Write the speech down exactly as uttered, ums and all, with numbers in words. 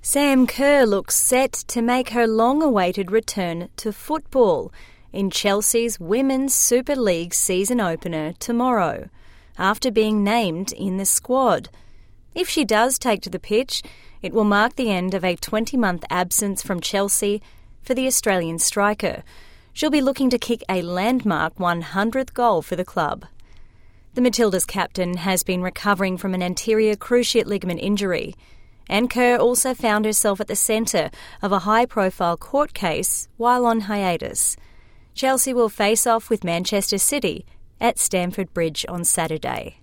Sam Kerr looks set to make her long-awaited return to football in Chelsea's Women's Super League season opener tomorrow, after being named in the squad. If she does take to the pitch, it will mark the end of a twenty-month absence from Chelsea for the Australian striker. She'll be looking to kick a landmark one hundredth goal for the club. The Matildas captain has been recovering from an anterior cruciate ligament injury, and Kerr also found herself at the centre of a high-profile court case while on hiatus. Chelsea will face off with Manchester City at Stamford Bridge on Saturday.